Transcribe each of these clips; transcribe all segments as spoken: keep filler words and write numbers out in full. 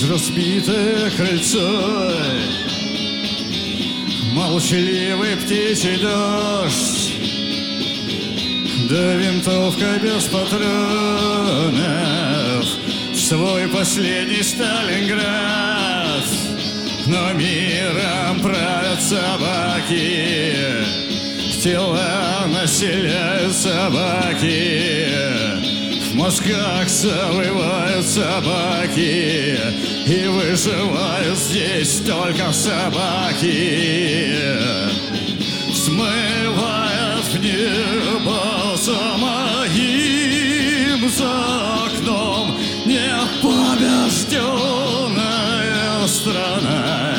разбитое крыльцо, молчаливый птичий дождь, да винтовка без патронов, свой последний Сталинград. Но миром правят собаки, тела населяют собаки, в мозгах завывают собаки, и выживают здесь только собаки. Смывает в небо за моим за окном непобежденная страна.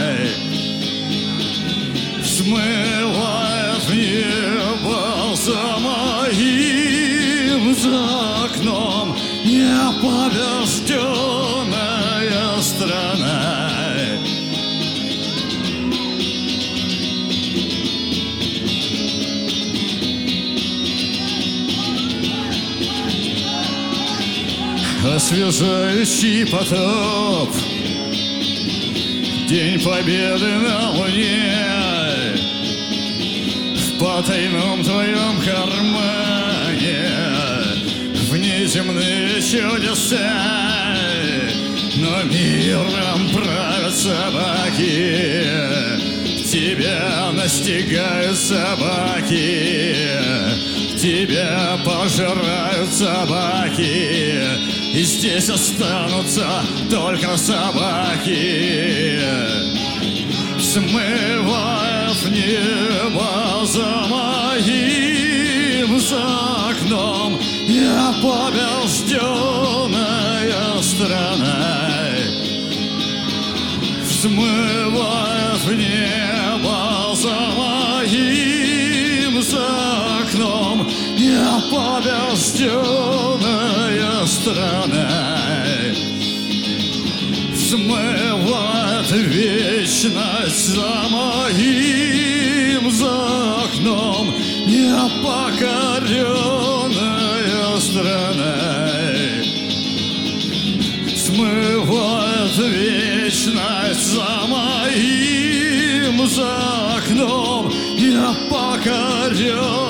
Смывает в небо за моим за окном непобежденная страна. Освежающий потоп, День Победы на Луне, в потайном твоем кармане внеземные чудеса. Но миром правят собаки, тебя настигают собаки, тебя пожирают собаки, и здесь останутся только собаки. Смывая в небо за моим за окном непобежденная страна. Смывая в небо за моим за окном непобежденная страна. Смывает вечность за моим за окном непокоренная страна. Смывает вечность за моим за окном непокоренная